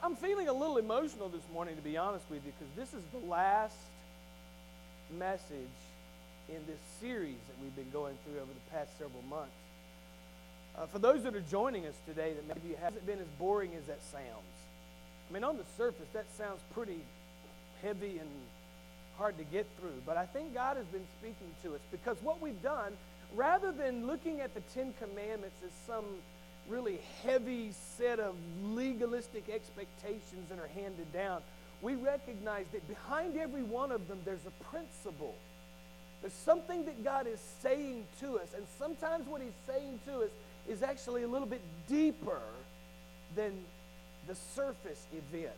I'm feeling a little emotional this morning, to be honest with you, because this is the last message in this series that we've been going through over the past several months. For those that are joining us today, that maybe hasn't been as boring as that sounds. I mean, on the surface, that sounds pretty heavy and hard to get through. But I think God has been speaking to us, because what we've done, rather than looking at the Ten Commandments as some really heavy set of legalistic expectations that are handed down, we recognize that behind every one of them there's a principle. There's something that God is saying to us, and sometimes what He's saying to us is actually a little bit deeper than the surface event.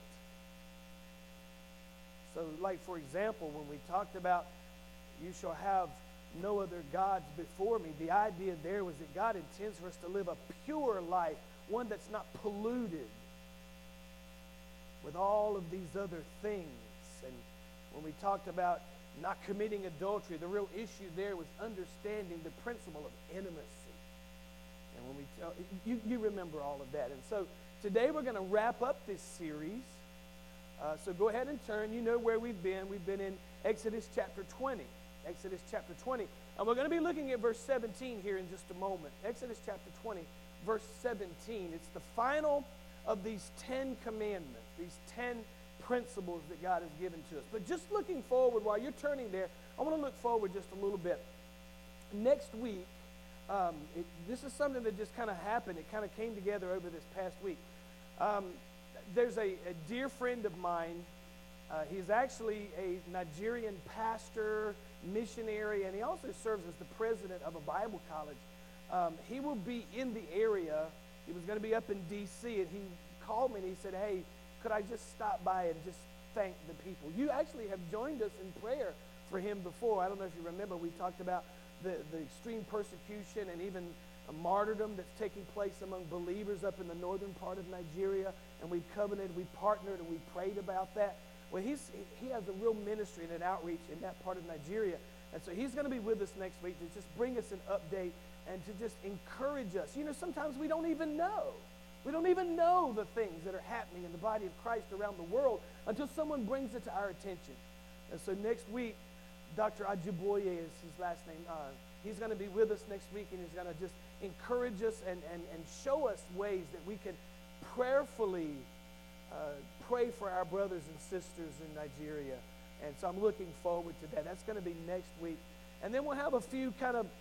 So, like, for example, when we talked about you shall have no other gods before me, the idea there was that God intends for us to live a pure life, one that's not polluted with all of these other things. And when we talked about not committing adultery, the real issue there was understanding the principle of intimacy. And when we you remember all of that. And so today we're going to wrap up this series. So go ahead and turn. You know where we've been. We've been in Exodus chapter 20. Exodus chapter 20. And we're going to be looking at verse 17 here in just a moment. Exodus chapter 20, verse 17. It's the final of these 10 commandments, these 10 principles that God has given to us. But just looking forward, while you're turning there, I want to look forward just a little bit. Next week, this is something that just kind of happened. It kind of came together over this past week. There's a dear friend of mine. He's actually a Nigerian pastor, missionary, and he also serves as the president of a Bible college. He will be in the area. He was going to be up in D.C., and he called me and he said, hey, could I just stop by and just thank the people? You actually have joined us in prayer for him before. I don't know if you remember, we talked about the extreme persecution and even a martyrdom that's taking place among believers up in the northern part of Nigeria, and we've covenanted, we partnered, and we prayed about that. Well, he has a real ministry and an outreach in that part of Nigeria, and so he's going to be with us next week to just bring us an update and to just encourage us. You know, sometimes we don't even know. We don't even know the things that are happening in the body of Christ around the world until someone brings it to our attention. And so next week, Dr. Ajiboye is his last name. He's going to be with us next week, and he's going to just encourage us and show us ways that we can prayerfully pray for our brothers and sisters in Nigeria. And so I'm looking forward to that. That's going to be next week. And then we'll have a few kind of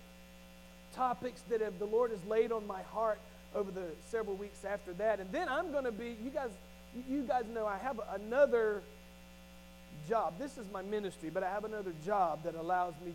topics that the Lord has laid on my heart over the several weeks after that. And then I'm going to be, you guys know I have another job. This is my ministry, but I have another job that allows me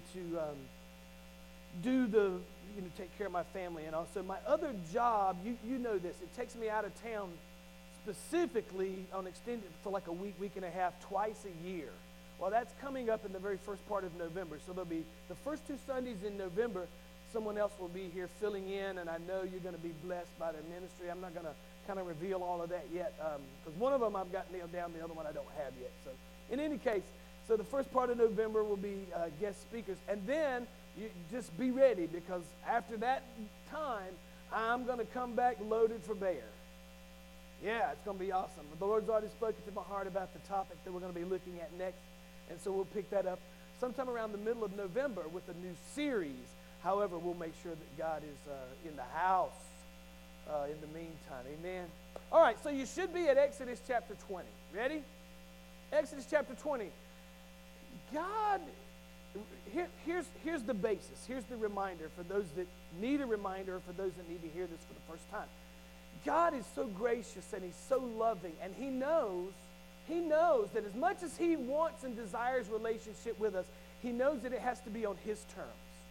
to take care of my family. And also my other job, you know this, it takes me out of town specifically on extended for like a week and a half, twice a year. Well, that's coming up in the very first part of November. So there'll be the first 2 Sundays in November, someone else will be here filling in, and I know you're going to be blessed by their ministry. I'm not going to kind of reveal all of that yet, because one of them I've got nailed down, the other one I don't have yet. So in any case, so the first part of November will be guest speakers, and then you just be ready, because after that time, I'm going to come back loaded for bear. Yeah, it's going to be awesome. The Lord's already spoken to my heart about the topic that we're going to be looking at next, and so we'll pick that up sometime around the middle of November with a new series. However, we'll make sure that God is in the house in the meantime. Amen. All right, so you should be at Exodus chapter 20. Ready? Exodus chapter 20. God, here's the basis. Here's the reminder for those that need a reminder, for those that need to hear this for the first time. God is so gracious and He's so loving, and He knows that as much as He wants and desires relationship with us, He knows that it has to be on His terms.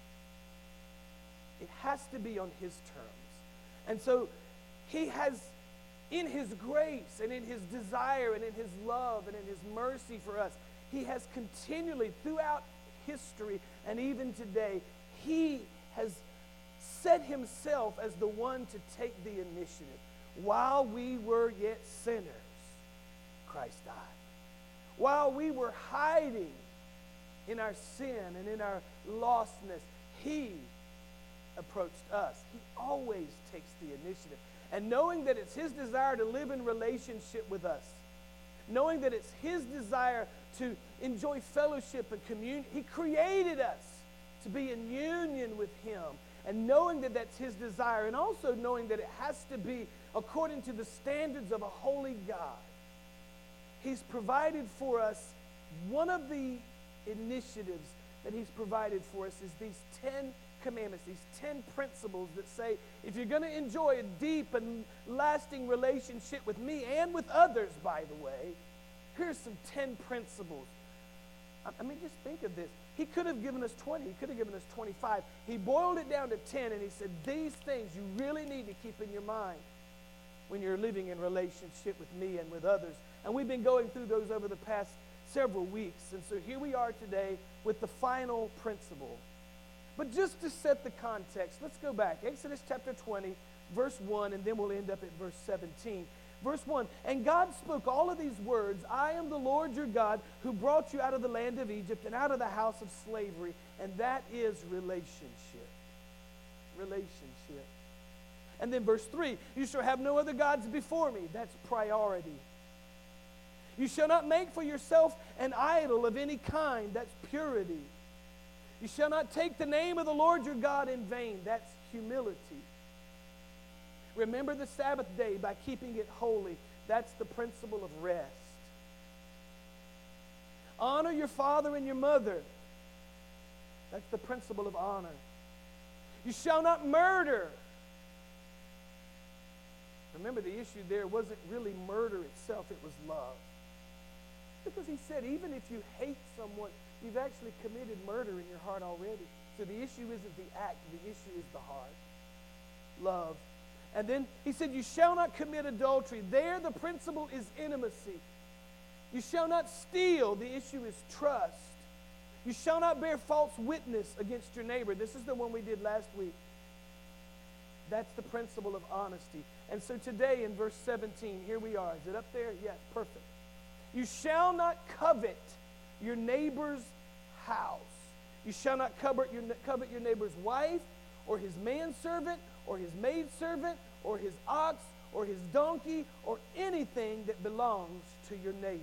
It has to be on His terms. And so He has, in His grace and in His desire and in His love and in His mercy for us, He has continually, throughout history and even today, He has set Himself as the one to take the initiative. While we were yet sinners, Christ died. While we were hiding in our sin and in our lostness, He approached us. He always takes the initiative. and knowing that it's His desire to live in relationship with us, knowing that it's His desire to enjoy fellowship and communion. He created us to be in union with Him, and knowing that that's His desire, and also knowing that it has to be according to the standards of a holy God. He's provided for us, one of the initiatives that He's provided for us is these 10 commandments, these 10 principles that say, if you're going to enjoy a deep and lasting relationship with me and with others, by the way, here's some 10 principles. I mean, just think of this. He could have given us 20. He could have given us 25. He boiled it down to 10, and He said, these things you really need to keep in your mind when you're living in relationship with me and with others. And we've been going through those over the past several weeks. And so here we are today with the final principle. But just to set the context, let's go back. Exodus chapter 20, verse 1, and then we'll end up at verse 17. Verse 1, and God spoke all of these words, I am the Lord your God who brought you out of the land of Egypt and out of the house of slavery. And that is relationship. Relationship. And then verse 3, you shall have no other gods before me. That's priority. You shall not make for yourself an idol of any kind. That's purity. You shall not take the name of the Lord your God in vain. That's humility. Remember the Sabbath day by keeping it holy. That's the principle of rest. Honor your father and your mother. That's the principle of honor. You shall not murder. Remember, the issue there wasn't really murder itself, it was love. Because He said, even if you hate someone, you've actually committed murder in your heart already. So the issue isn't the act, the issue is the heart. Love. And then He said, you shall not commit adultery. There the principle is intimacy. You shall not steal. The issue is trust. You shall not bear false witness against your neighbor. This is the one we did last week. That's the principle of honesty. And so today in verse 17, here we are. Is it up there? Yes, perfect. You shall not covet your neighbor's house. You shall not covet your neighbor's wife, or his manservant, or his maidservant, or his ox, or his donkey, or anything that belongs to your neighbor.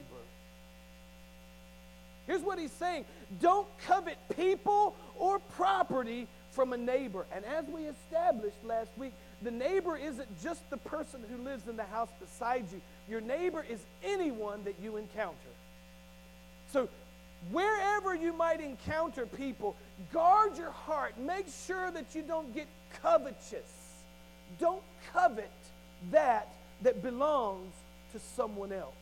Here's what He's saying. Don't covet people or property from a neighbor. And as we established last week, the neighbor isn't just the person who lives in the house beside you. Your neighbor is anyone that you encounter. So wherever you might encounter people, guard your heart. Make sure that you don't get covetous. Don't covet that belongs to someone else.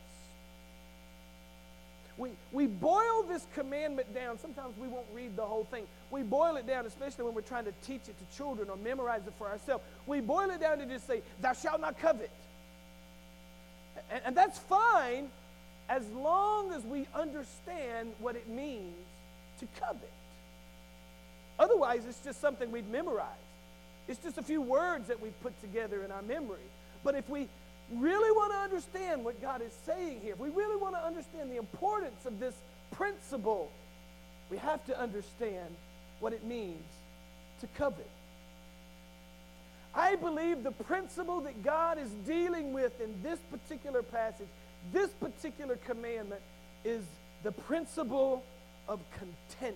We boil this commandment down. Sometimes we won't read the whole thing. We boil it down, especially when we're trying to teach it to children or memorize it for ourselves. We boil it down to just say, thou shalt not covet. And that's fine as long as we understand what it means to covet. Otherwise, it's just something we've memorized. It's just a few words that we've put together in our memory. But if we really want to understand what God is saying here, if we really want to understand the importance of this principle, we have to understand what it means to covet. I believe the principle that God is dealing with in this particular passage, this particular commandment, is the principle of contentment.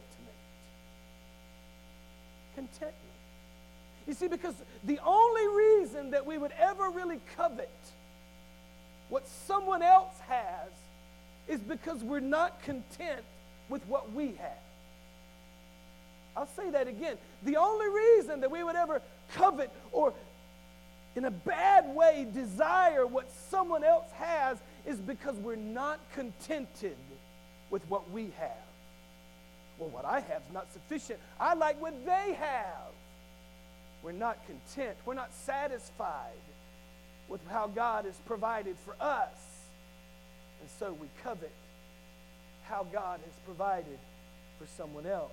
Contentment. You see, because the only reason that we would ever really covet what someone else has is because we're not content with what we have. I'll say that again. The only reason that we would ever covet or in a bad way desire what someone else has is because we're not contented with what we have. Well, what I have is not sufficient. I like what they have. We're not content. We're not satisfied with how God has provided for us. And so we covet how God has provided for someone else.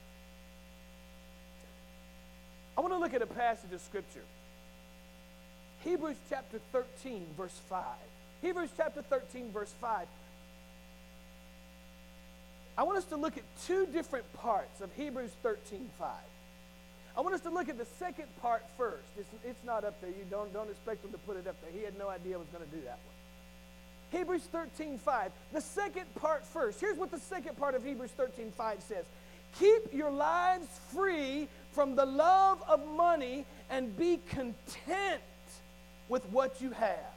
I want to look at a passage of Scripture. Hebrews chapter 13, verse 5. Hebrews chapter 13, verse 5. I want us to look at two different parts of Hebrews 13, 5. I want us to look at the second part first. It's not up there. You don't expect him to put it up there. He had no idea I was going to do that one. Hebrews 13:5. The second part first. Here's what the second part of Hebrews 13:5 says. Keep your lives free from the love of money and be content with what you have.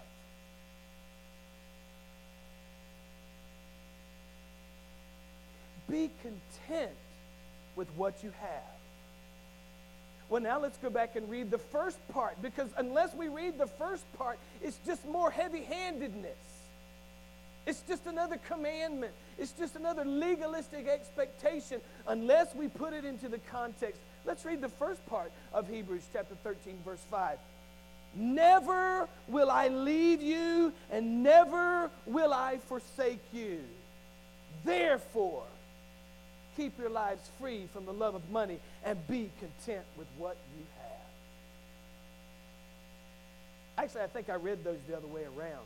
Be content with what you have. Well, now let's go back and read the first part, because unless we read the first part, it's just more heavy-handedness. It's just another commandment. It's just another legalistic expectation unless we put it into the context. Let's read the first part of Hebrews chapter 13, verse 5. Never will I leave you, and never will I forsake you. Therefore, keep your lives free from the love of money and be content with what you have. Actually, I think I read those the other way around.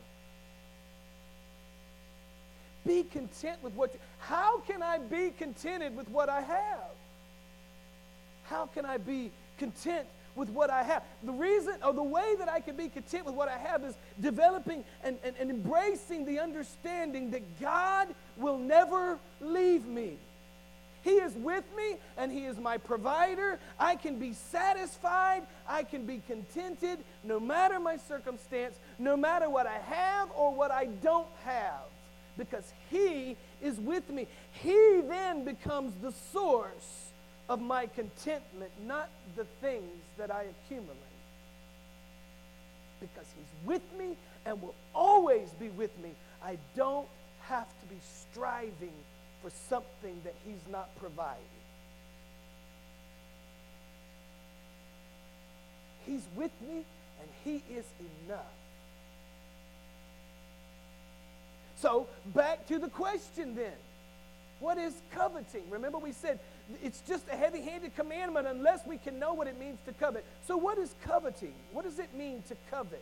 Be content with what you... How can I be contented with what I have? How can I be content with what I have? The reason, or the way that I can be content with what I have is developing and embracing the understanding that God will never leave me. He is with me, and He is my provider. I can be satisfied. I can be contented no matter my circumstance, no matter what I have or what I don't have, because He is with me. He then becomes the source of my contentment, not the things that I accumulate. Because He's with me and will always be with me, I don't have to be striving for something that He's not providing. He's with me, and He is enough. So, back to the question then. What is coveting? Remember we said it's just a heavy-handed commandment unless we can know what it means to covet. So what is coveting? What does it mean to covet?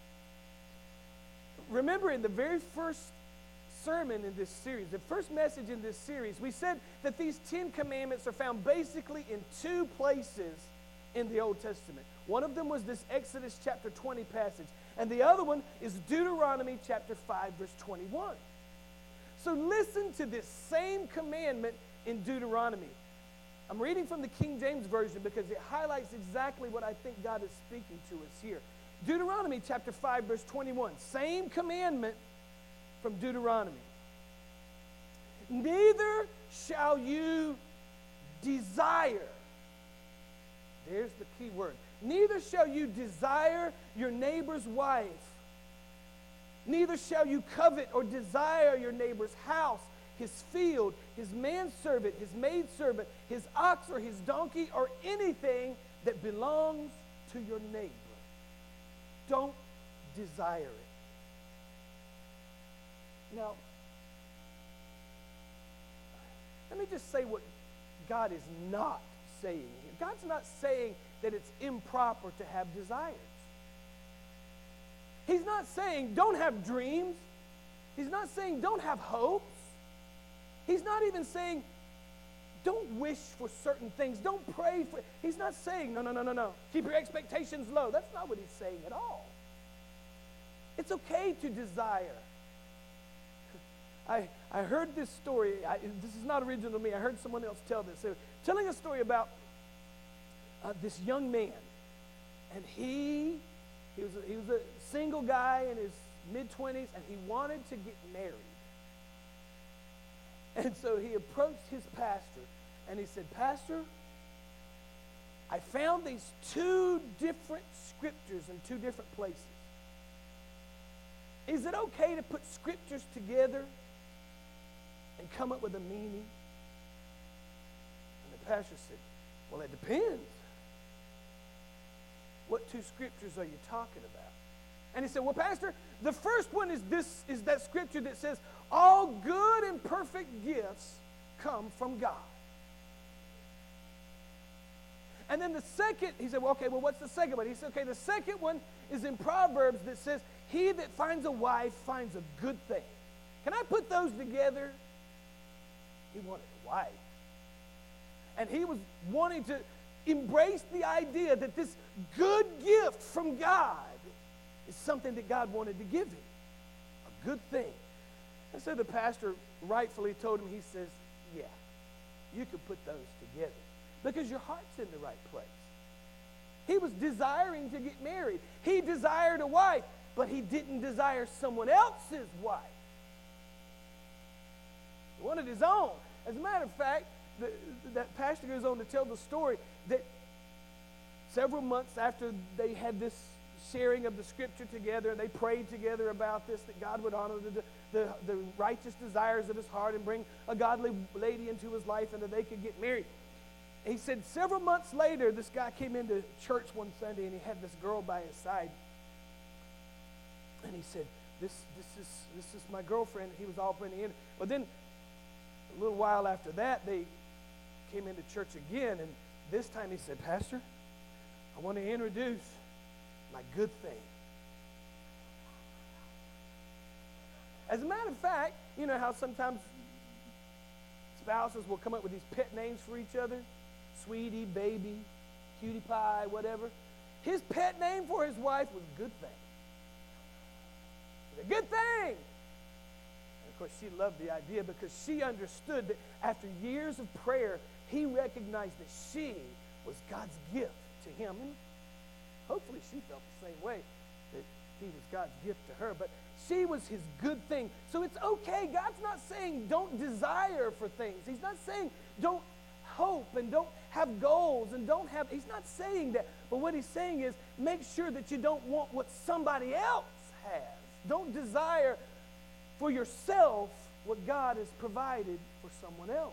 Remember in the very first sermon in this series, the first message in this series, we said that these 10 commandments are found basically in 2 places in the Old Testament. One of them was this Exodus chapter 20 passage, and the other one is Deuteronomy chapter 5 verse 21. So listen to this same commandment in Deuteronomy. I'm reading from the King James Version because it highlights exactly what I think God is speaking to us here. Deuteronomy chapter 5 verse 21, same commandment from Deuteronomy. Neither shall you desire, there's the key word, neither shall you desire your neighbor's wife, neither shall you covet or desire your neighbor's house, his field, his manservant, his maidservant, his ox or his donkey, or anything that belongs to your neighbor. Don't desire it. Now, let me just say what God is not saying here. God's not saying that it's improper to have desires. He's not saying don't have dreams. He's not saying don't have hopes. He's not even saying don't wish for certain things. Don't pray for. He's not saying no. Keep your expectations low. That's not what He's saying at all. It's okay to desire. I heard this story. This is not original to me. I heard someone else tell this. They were telling a story about this young man, and he was a single guy in his mid-20s, and he wanted to get married. And so he approached his pastor, and he said, "Pastor, I found these 2 different scriptures in 2 different places. Is it okay to put scriptures together and come up with a meaning?" And the pastor said, "Well, it depends. What 2 scriptures are you talking about?" And he said, "Well, Pastor, the first one is that scripture that says, all good and perfect gifts come from God. And then the second," he said, "Well, okay, well, what's the second one?" He said, "Okay, the second one is in Proverbs that says, he that finds a wife finds a good thing. Can I put those together?" He wanted a wife. And he was wanting to embraced the idea that this good gift from God is something that God wanted to give him. A good thing. And so the pastor rightfully told him, he says, yeah, you can put those together because your heart's in the right place. He was desiring to get married. He desired a wife, but he didn't desire someone else's wife. He wanted his own. As a matter of fact, that pastor goes on to tell the story that several months after they had this sharing of the scripture together, and they prayed together about this, that God would honor the righteous desires of his heart and bring a godly lady into his life and that they could get married. He said several months later, this guy came into church one Sunday and he had this girl by his side. And he said, this is my girlfriend. He was all pretty in. But then a little while after that, they came into church again, and this time he said, Pastor, I want to introduce my good thing. As a matter of fact, you know how sometimes spouses will come up with these pet names for each other? Sweetie, baby, cutie pie, whatever. His pet name for his wife was Good Thing. It was a good thing. And of course, she loved the idea because she understood that after years of prayer, he recognized that she was God's gift to him. And hopefully she felt the same way, that he was God's gift to her. But she was his good thing. So it's okay. God's not saying don't desire for things. He's not saying don't hope and don't have goals and don't have, he's not saying that. But what he's saying is make sure that you don't want what somebody else has. Don't desire for yourself what God has provided for someone else.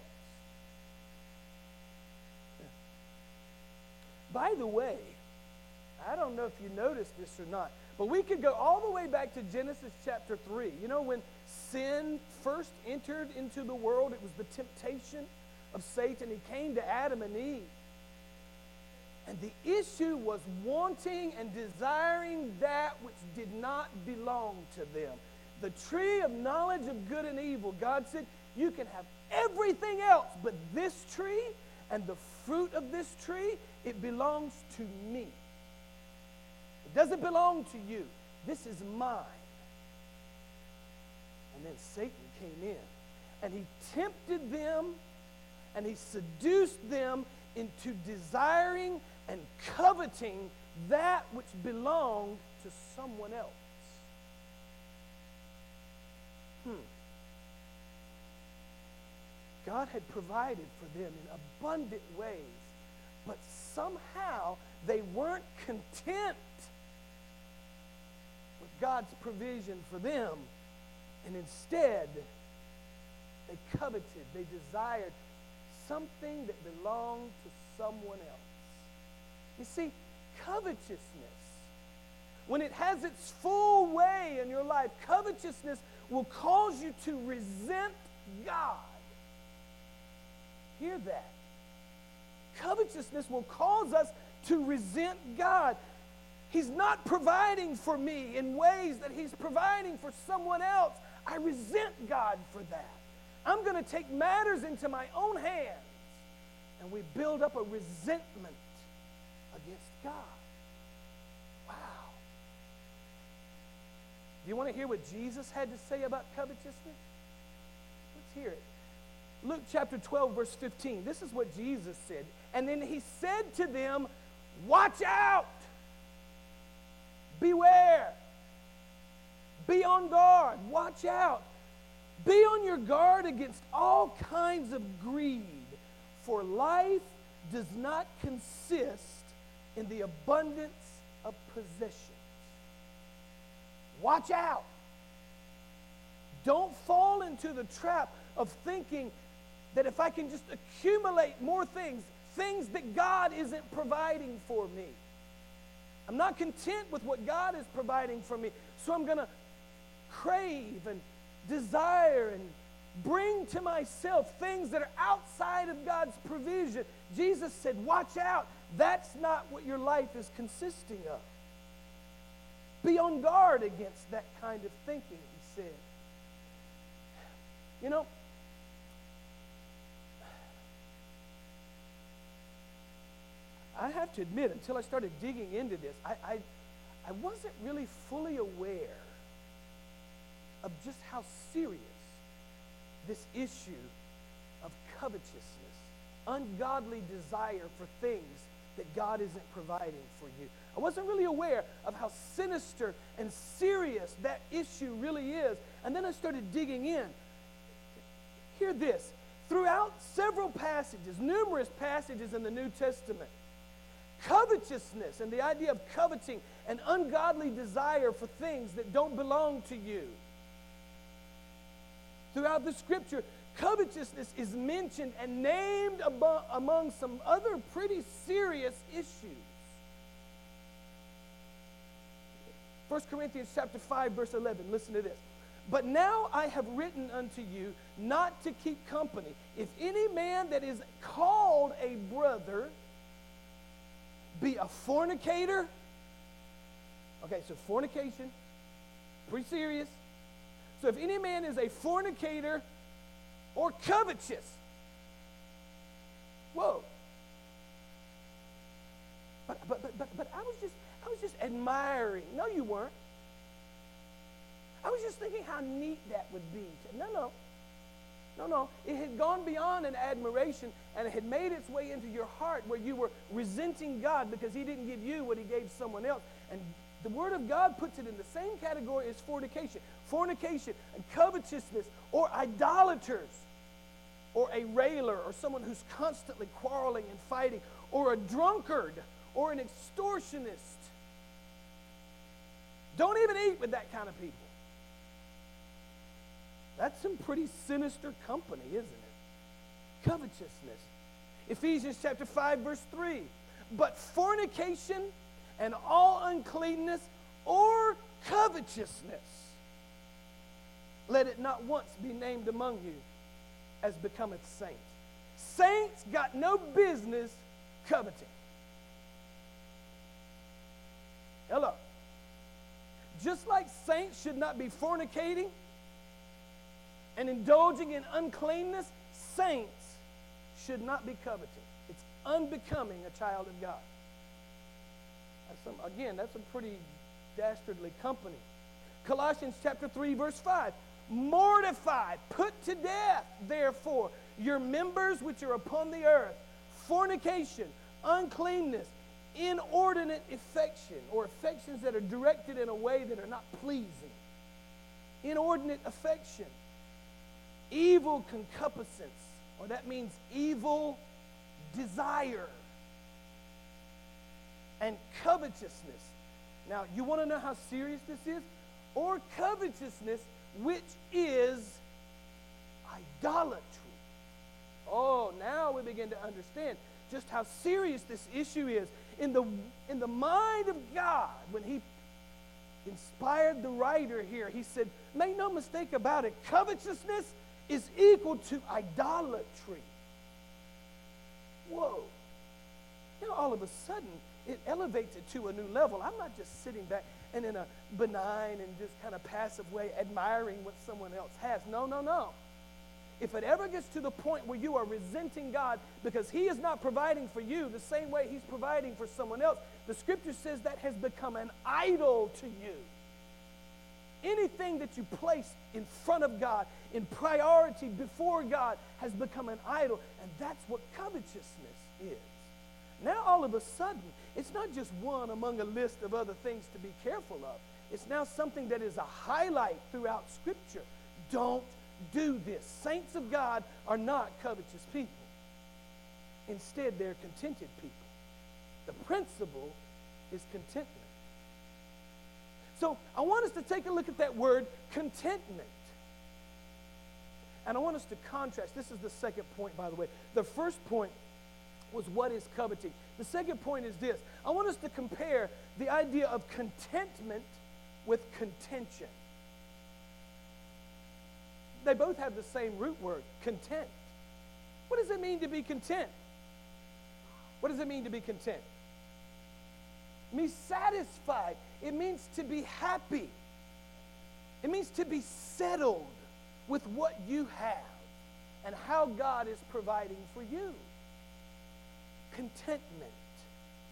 By the way, I don't know if you noticed this or not, but we could go all the way back to Genesis chapter 3. You know, when sin first entered into the world, it was the temptation of Satan. He came to Adam and Eve. And the issue was wanting and desiring that which did not belong to them. The tree of knowledge of good and evil, God said, you can have everything else, but this tree and the fruit of this tree, it belongs to me. It doesn't belong to you. This is mine. And then Satan came in and he tempted them and he seduced them into desiring and coveting that which belonged to someone else. God had provided for them in abundant ways, but somehow they weren't content with God's provision for them, and instead they coveted, they desired something that belonged to someone else. You see, covetousness, when it has its full way in your life, covetousness will cause you to resent God. Hear that. Covetousness will cause us to resent God. He's not providing for me in ways that he's providing for someone else. I resent God for that. I'm going to take matters into my own hands. And we build up a resentment against God. Wow. Do you want to hear what Jesus had to say about covetousness? Let's hear it. Luke chapter 12, verse 15. This is what Jesus said. And then he said to them, watch out. Beware. Be on guard. Watch out. Be on your guard against all kinds of greed, for life does not consist in the abundance of possessions. Watch out. Don't fall into the trap of thinking that if I can just accumulate more things, things that God isn't providing for me. I'm not content with what God is providing for me, so I'm going to crave and desire and bring to myself things that are outside of God's provision. Jesus said, watch out. That's not what your life is consisting of. Be on guard against that kind of thinking, he said. You know, I have to admit, until I started digging into this, I wasn't really fully aware of just how serious this issue of covetousness, ungodly desire for things that God isn't providing for you. I wasn't really aware of how sinister and serious that issue really is. And then I started digging in. Hear this. Throughout several passages, numerous passages in the New Testament, covetousness and the idea of coveting an ungodly desire for things that don't belong to you. Throughout the Scripture, covetousness is mentioned and named among some other pretty serious issues. 1 Corinthians chapter 5, verse 11. Listen to this. But now I have written unto you not to keep company. If any man that is called a brother be a fornicator. Okay, so fornication, pretty serious. So if any man is a fornicator or covetous, whoa. But I was just admiring. No, you weren't. I was just thinking how neat that would be. No. It had gone beyond an admiration, and it had made its way into your heart where you were resenting God because He didn't give you what He gave someone else. And the Word of God puts it in the same category as fornication. Fornication and covetousness, or idolaters, or a railer, or someone who's constantly quarreling and fighting, or a drunkard, or an extortionist. Don't even eat with that kind of people. That's some pretty sinister company, isn't it? Covetousness. Ephesians chapter 5, verse 3. But fornication and all uncleanness or covetousness, let it not once be named among you as becometh saints. Saints got no business coveting. Hello. Just like saints should not be fornicating and indulging in uncleanness, saints should not be coveting. It's unbecoming a child of God. That's a pretty dastardly company. Colossians chapter 3, verse 5. Mortify, put to death, therefore, your members which are upon the earth, fornication, uncleanness, inordinate affection, or affections that are directed in a way that are not pleasing. Inordinate affection. Evil concupiscence, or that means evil desire. And covetousness. Now, you want to know how serious this is? Or covetousness, which is idolatry. Oh, now we begin to understand just how serious this issue is. In the mind of God, when He inspired the writer here, He said, make no mistake about it, covetousness is equal to idolatry. Whoa. All of a sudden, it elevates it to a new level. I'm not just sitting back and in a benign and just kind of passive way admiring what someone else has. No. If it ever gets to the point where you are resenting God because He is not providing for you the same way He's providing for someone else, the Scripture says that has become an idol to you. Anything that you place in front of God, in priority before God, has become an idol, and that's what covetousness is. Now all of a sudden, it's not just one among a list of other things to be careful of. It's now something that is a highlight throughout Scripture. Don't do this. Saints of God are not covetous people. Instead, they're contented people. The principle is contentment. So I want us to take a look at that word contentment. And I want us to contrast. This is the second point, by the way. The first point was what is coveting. The second point is this. I want us to compare the idea of contentment with contention. They both have the same root word, content. What does it mean to be content? What does it mean to be content? It means satisfied. It means to be happy. It means to be settled with what you have and how God is providing for you. Contentment.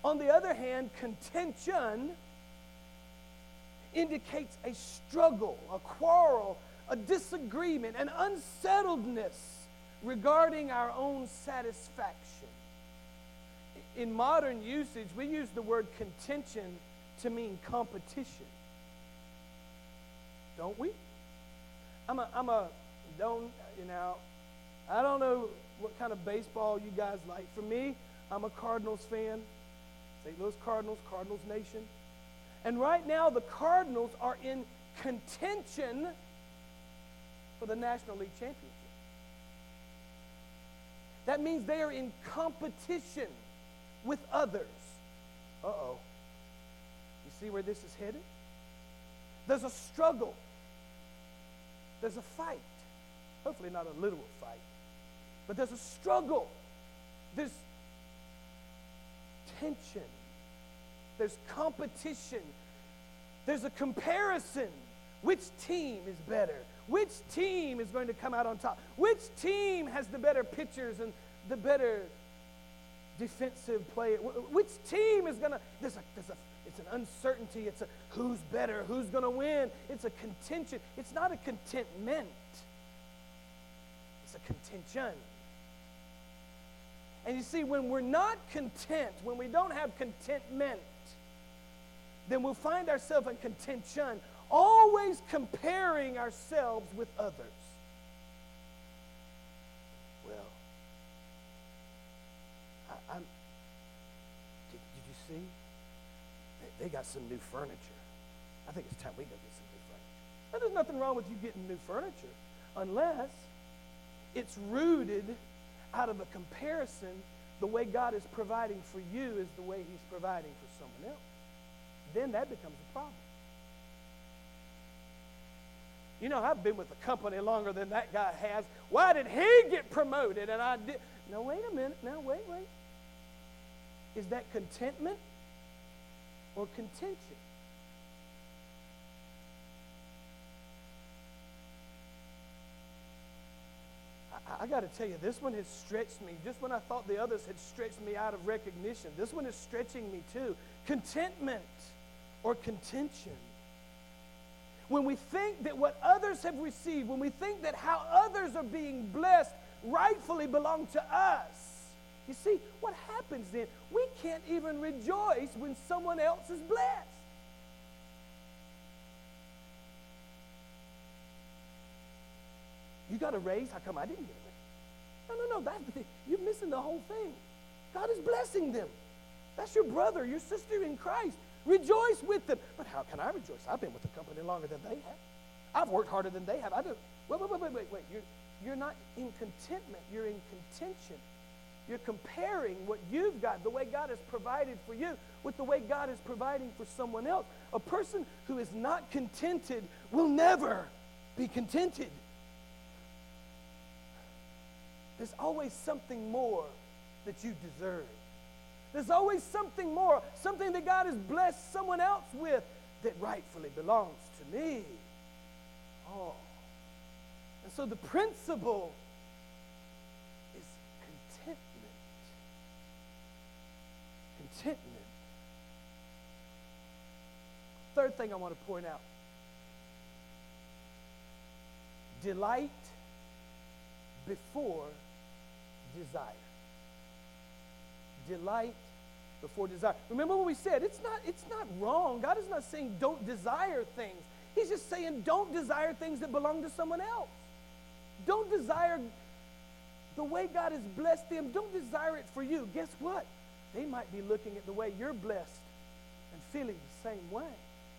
On the other hand, contention indicates a struggle, a quarrel, a disagreement, an unsettledness regarding our own satisfaction. In modern usage, we use the word contention to mean competition. Don't we? I don't know what kind of baseball you guys like. For me, I'm a Cardinals fan. St. Louis Cardinals, Cardinals Nation. And right now, the Cardinals are in contention for the National League Championship. That means they are in competition with others. Uh-oh. You see where this is headed? There's a struggle. There's a fight. Hopefully not a literal fight. But there's a struggle. There's tension. There's competition. There's a comparison. Which team is better? Which team is going to come out on top? Which team has the better pitchers and the better defensive player? Which team is going to... it's an uncertainty. It's a who's better, who's going to win. It's a contention. It's not a contentment. It's a contention. And you see, when we're not content, when we don't have contentment, then we'll find ourselves in contention, always comparing ourselves with others. Well, did you see? They got some new furniture. I think it's time we go get some new furniture. Now, there's nothing wrong with you getting new furniture unless it's rooted out of a comparison. The way God is providing for you is the way He's providing for someone else. Then that becomes a problem. You know, I've been with the company longer than that guy has. Why did he get promoted and I did? Now, wait a minute. Now, wait. Is that contentment or contention? I got to tell you, this one has stretched me. Just when I thought the others had stretched me out of recognition, this one is stretching me too. Contentment or contention. When we think that what others have received, when we think that how others are being blessed rightfully belong to us, you see, what happens then? We can't even rejoice when someone else is blessed. You got a raise? How come I didn't get a raise? No. That's the thing. You're missing the whole thing. God is blessing them. That's your brother, your sister in Christ. Rejoice with them. But how can I rejoice? I've been with the company longer than they have. I've worked harder than they have. Wait. You're not in contentment. You're in contention. You're comparing what you've got, the way God has provided for you, with the way God is providing for someone else. A person who is not contented will never be contented. There's always something more that you deserve. There's always something more, something that God has blessed someone else with that rightfully belongs to me. Oh. And so the principle is contentment. Contentment. Third thing I want to point out. Delight before desire. Delight before desire. Remember what we said, it's not wrong. God is not saying don't desire things. He's just saying don't desire things that belong to someone else. Don't desire the way God has blessed them. Don't desire it for you. Guess what? They might be looking at the way you're blessed and feeling the same way.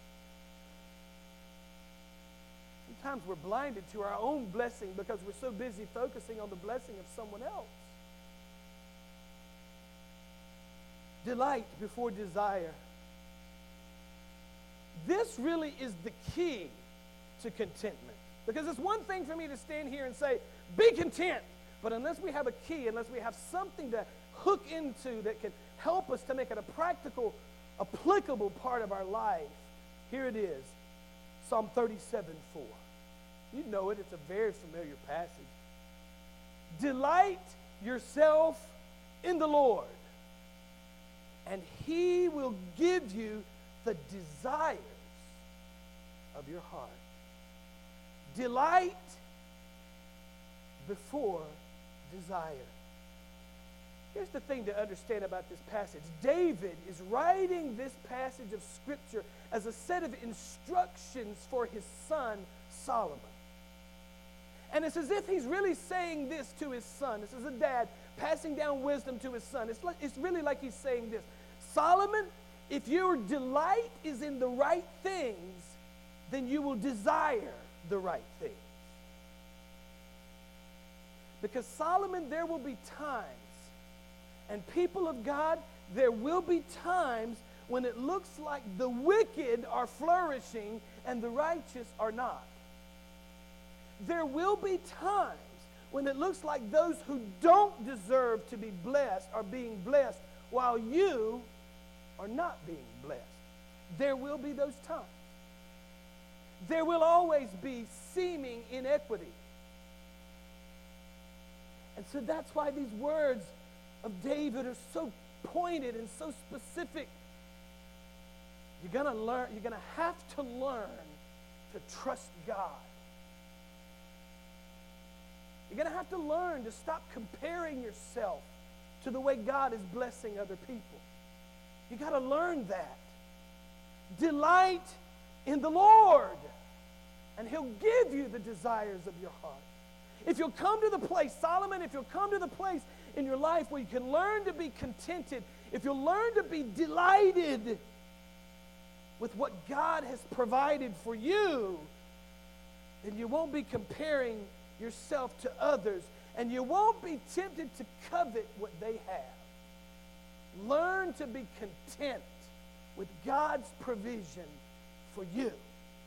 Sometimes we're blinded to our own blessing because we're so busy focusing on the blessing of someone else. Delight before desire. This really is the key to contentment. Because it's one thing for me to stand here and say, be content. But unless we have a key, unless we have something to hook into that can help us to make it a practical, applicable part of our life, here it is, Psalm 37:4. You know it. It's a very familiar passage. Delight yourself in the Lord, and he will give you the desires of your heart. Delight before desire. Here's the thing to understand about this passage. David is writing this passage of Scripture as a set of instructions for his son Solomon. And it's as if he's really saying this to his son. This is a dad passing down wisdom to his son. It's really like he's saying this. Solomon, if your delight is in the right things, then you will desire the right things. Because Solomon, there will be times, and people of God, there will be times when it looks like the wicked are flourishing and the righteous are not. There will be times when it looks like those who don't deserve to be blessed are being blessed while you are not being blessed. There will be those times. There will always be seeming inequity. And so that's why these words of David are so pointed and so specific. You're going to have to learn to trust God. You're going to have to learn to stop comparing yourself to the way God is blessing other people. You got to learn that. Delight in the Lord, and He'll give you the desires of your heart. If you'll come to the place, Solomon, if you'll come to the place in your life where you can learn to be contented, if you'll learn to be delighted with what God has provided for you, then you won't be comparing yourself to others, and you won't be tempted to covet what they have. Learn to be content with God's provision for you, and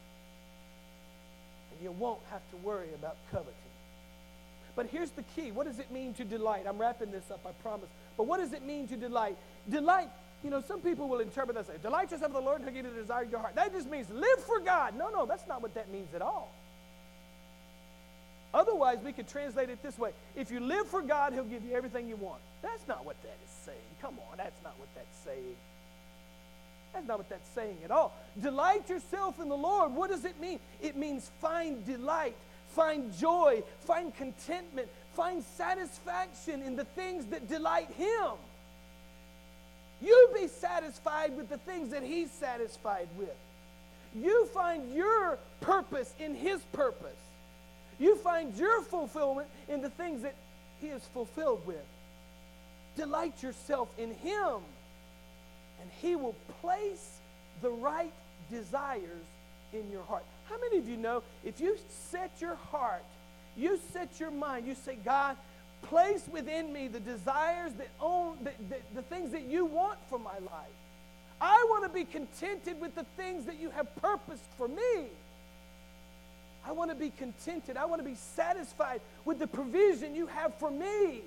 you won't have to worry about coveting. But here's the key. What does it mean to delight? I'm wrapping this up, I promise. But what does it mean to delight? Delight, some people will interpret that and say, delight yourself in the Lord and He'll give you the desire of your heart. That just means live for God. No, that's not what that means at all. Otherwise, we could translate it this way. If you live for God, He'll give you everything you want. That's not what that is saying. Come on, that's not what that's saying. That's not what that's saying at all. Delight yourself in the Lord. What does it mean? It means find delight, find joy, find contentment, find satisfaction in the things that delight Him. You be satisfied with the things that He's satisfied with. You find your purpose in His purpose. You find your fulfillment in the things that He is fulfilled with. Delight yourself in Him, and He will place the right desires in your heart. How many of you know if you set your heart, you set your mind, you say, God, place within me the desires the things that you want for my life. I want to be contented with the things that you have purposed for me. I want to be contented. I want to be satisfied with the provision you have for me.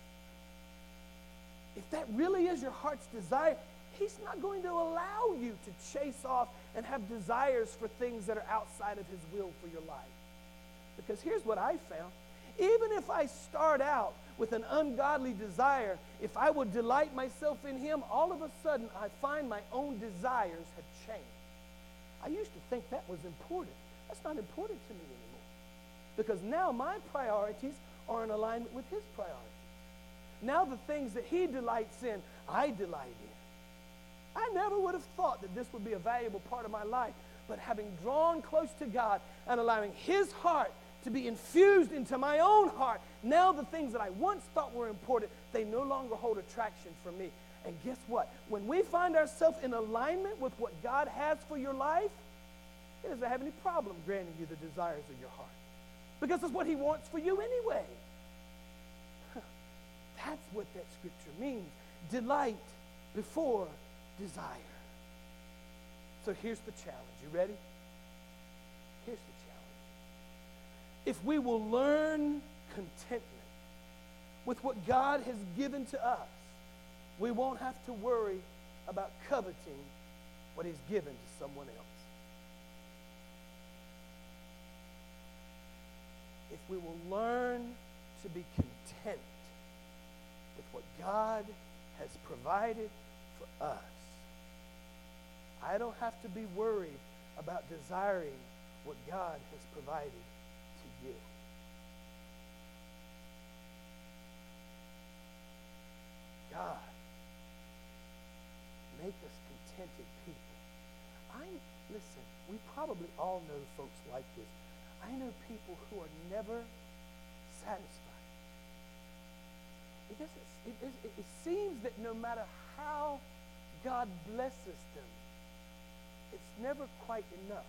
If that really is your heart's desire, He's not going to allow you to chase off and have desires for things that are outside of His will for your life. Because here's what I found. Even if I start out with an ungodly desire, if I would delight myself in Him, all of a sudden I find my own desires have changed. I used to think that was important. That's not important to me anymore. Because now my priorities are in alignment with His priorities. Now the things that He delights in, I delight in. I never would have thought that this would be a valuable part of my life. But having drawn close to God and allowing His heart to be infused into my own heart, now the things that I once thought were important, they no longer hold attraction for me. And guess what? When we find ourselves in alignment with what God has for your life, He doesn't have any problem granting you the desires of your heart. Because that's what He wants for you anyway. That's what that scripture means. Delight before desire. So here's the challenge. You ready? Here's the challenge. If we will learn contentment with what God has given to us, we won't have to worry about coveting what He's given to someone else. If we will learn to be content with what God has provided for us. I don't have to be worried about desiring what God has provided to you. God, make us contented people. Listen, we probably all know folks like this. I know people who are never satisfied. It seems that no matter how God blesses them, it's never quite enough.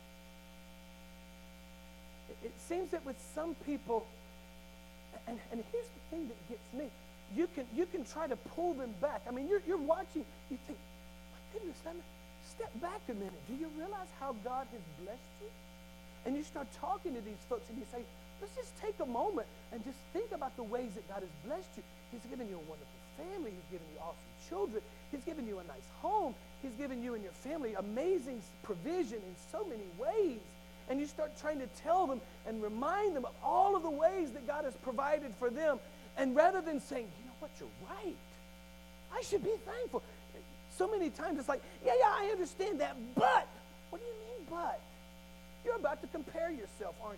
It seems that with some people, and here's the thing that gets me, you can try to pull them back. I mean, you're watching, you think, my goodness, step back a minute. Do you realize how God has blessed you? And you start talking to these folks and you say, let's just take a moment and just think about the ways that God has blessed you. He's given you a wonderful family. He's given you awesome children. He's given you a nice home. He's given you and your family amazing provision in so many ways. And you start trying to tell them and remind them of all of the ways that God has provided for them. And rather than saying, you know what, you're right. I should be thankful. So many times it's like, yeah, I understand that, but. What do you mean, but? You're about to compare yourself, aren't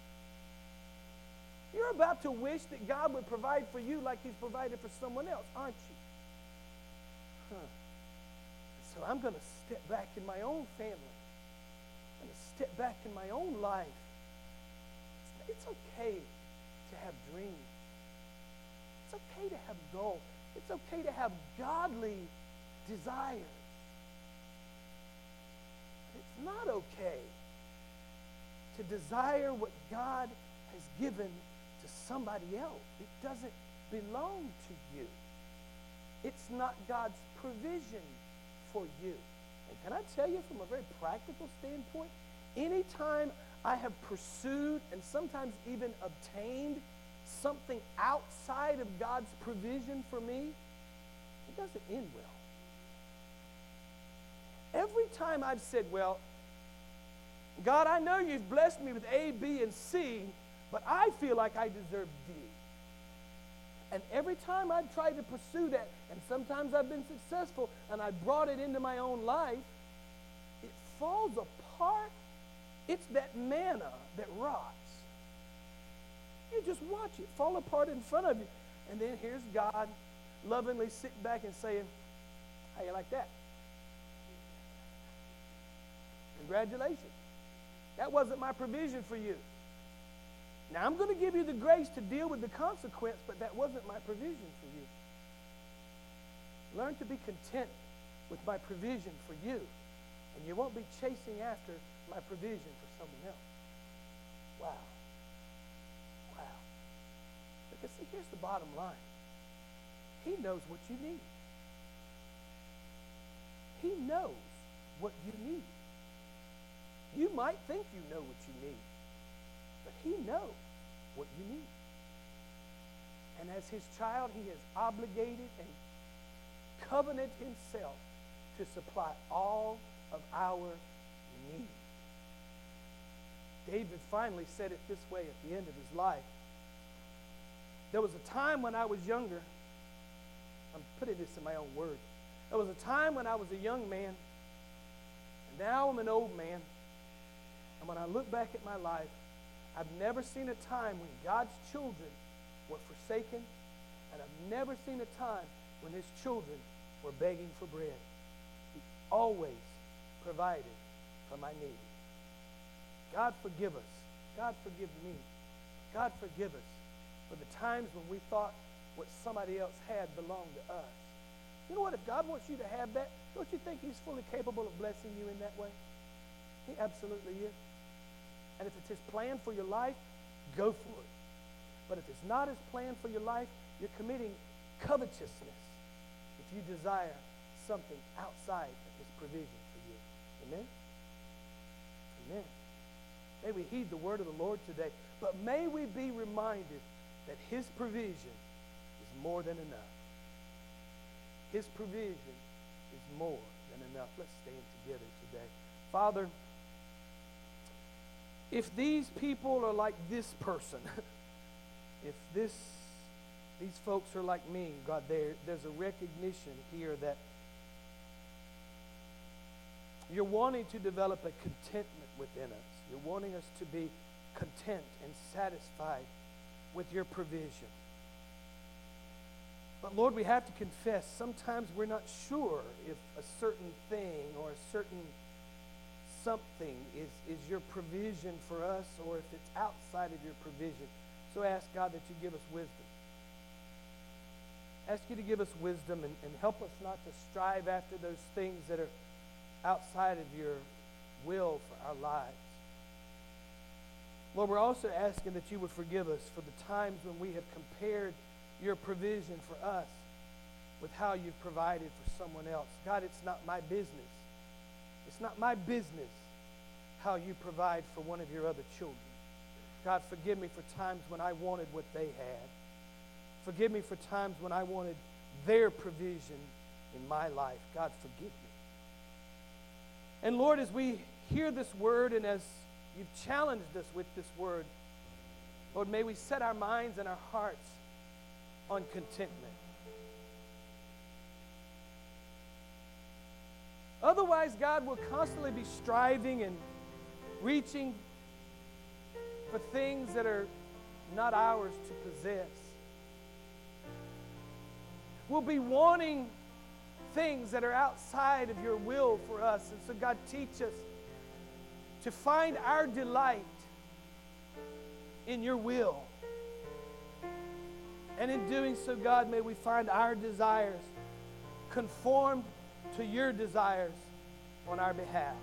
you? You're about to wish that God would provide for you like he's provided for someone else, aren't you? So I'm going to step back in my own family. I'm going to step back in my own life. It's okay to have dreams. It's okay to have goals. It's okay to have godly desires. But it's not okay to desire what God has given to somebody else. It doesn't belong to you. It's not God's provision for you. And can I tell you from a very practical standpoint, anytime I have pursued and sometimes even obtained something outside of God's provision for me, it doesn't end well. Every time I've said, well, God, I know you've blessed me with A, B, and C, but I feel like I deserve D. And every time I've tried to pursue that, and sometimes I've been successful, and I brought it into my own life, it falls apart. It's that manna that rots. You just watch it fall apart in front of you. And then here's God lovingly sitting back and saying, how you like that? Congratulations. That wasn't my provision for you. Now, I'm going to give you the grace to deal with the consequence, but that wasn't my provision for you. Learn to be content with my provision for you, and you won't be chasing after my provision for someone else. Wow. Wow. Because see, here's the bottom line. He knows what you need. He knows what you need. You might think you know what you need, but he knows what you need. And as his child, he has obligated and covenanted himself to supply all of our needs. David finally said it this way at the end of his life. There was a time when I was younger. I'm putting this in my own words. There was a time when I was a young man, and now I'm an old man. And when I look back at my life, I've never seen a time when God's children were forsaken, and I've never seen a time when his children were begging for bread. He always provided for my needs. God forgive us. God forgive me. God forgive us for the times when we thought what somebody else had belonged to us. You know what? If God wants you to have that, don't you think he's fully capable of blessing you in that way? He absolutely is. And if it's his plan for your life, go for it. But if it's not his plan for your life, you're committing covetousness if you desire something outside of his provision for you. Amen? Amen. May we heed the word of the Lord today, but may we be reminded that his provision is more than enough. His provision is more than enough. Let's stand together today. Father, if these people are like this person, if these folks are like me, God, there's a recognition here that You're wanting to develop a contentment within us. You're wanting us to be content and satisfied with your provision. But Lord, we have to confess, sometimes we're not sure if a certain thing or a certain something is your provision for us, or if it's outside of your provision. So I ask God that you give us wisdom. Ask you to give us wisdom and help us not to strive after those things that are outside of your will for our lives. Lord, we're also asking that you would forgive us for the times when we have compared your provision for us with how you've provided for someone else. God, it's not my business. It's not my business how you provide for one of your other children. God, forgive me for times when I wanted what they had. Forgive me for times when I wanted their provision in my life. God, forgive me. And Lord, as we hear this word and as you've challenged us with this word, Lord, may we set our minds and our hearts on contentment. Otherwise, God, will constantly be striving and reaching for things that are not ours to possess. We'll be wanting things that are outside of your will for us. And so, God, teach us to find our delight in your will. And in doing so, God, may we find our desires conformed to your desires on our behalf.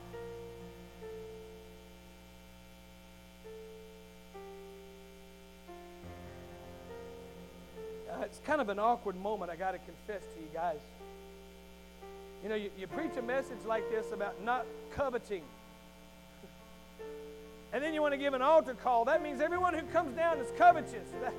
It's kind of an awkward moment, I got to confess to you guys. You know, you preach a message like this about not coveting. And then you want to give an altar call. That means everyone who comes down is covetous. So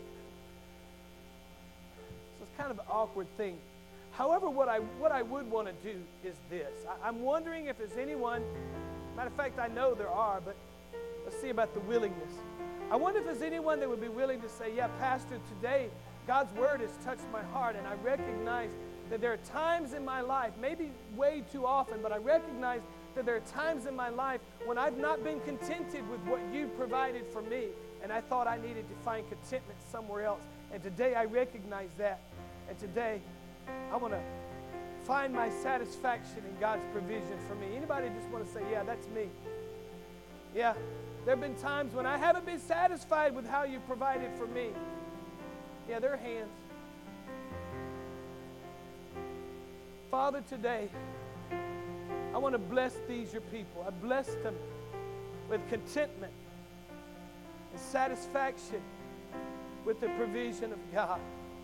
it's kind of an awkward thing. However, what I would want to do is this. I'm wondering if there's anyone, matter of fact, I know there are, but let's see about the willingness. I wonder if there's anyone that would be willing to say, yeah, Pastor, today God's word has touched my heart, and I recognize that there are times in my life, maybe way too often, but I recognize that there are times in my life when I've not been contented with what you provided for me, and I thought I needed to find contentment somewhere else. And today I recognize that. And today I want to find my satisfaction in God's provision for me. Anybody just want to say, yeah, that's me? Yeah, there have been times when I haven't been satisfied with how you provided for me. Yeah, there are hands. Father, today, I want to bless these, your people. I bless them with contentment and satisfaction with the provision of God.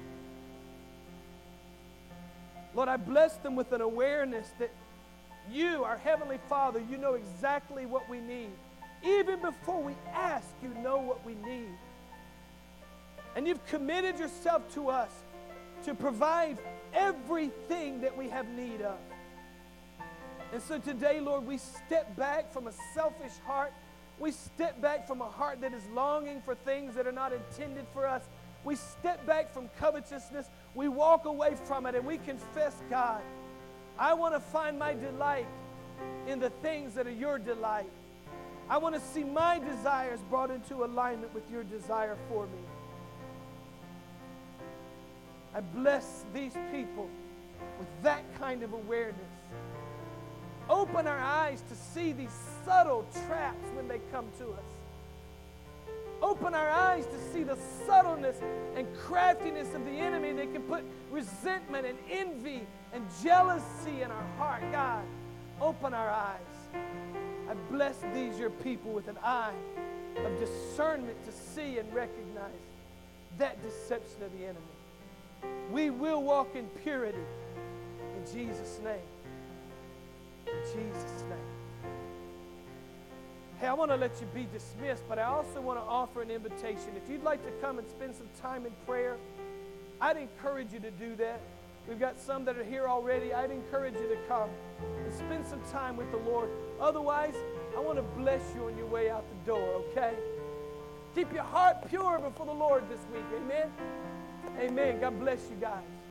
Lord, I bless them with an awareness that you, our Heavenly Father, you know exactly what we need. Even before we ask, you know what we need. And you've committed yourself to us to provide everything that we have need of. And so today, Lord, we step back from a selfish heart. We step back from a heart that is longing for things that are not intended for us. We step back from covetousness. We walk away from it and we confess, God, I want to find my delight in the things that are your delight. I want to see my desires brought into alignment with your desire for me. I bless these people with that kind of awareness. Open our eyes to see these subtle traps when they come to us. Open our eyes to see the subtleness and craftiness of the enemy that can put resentment and envy and jealousy in our heart. God, open our eyes. I bless these, your people, with an eye of discernment to see and recognize that deception of the enemy. We will walk in purity in Jesus' name. In Jesus' name. Hey, I want to let you be dismissed, but I also want to offer an invitation. If you'd like to come and spend some time in prayer, I'd encourage you to do that. We've got some that are here already. I'd encourage you to come and spend some time with the Lord. Otherwise, I want to bless you on your way out the door, okay? Keep your heart pure before the Lord this week. Amen? Amen. God bless you guys.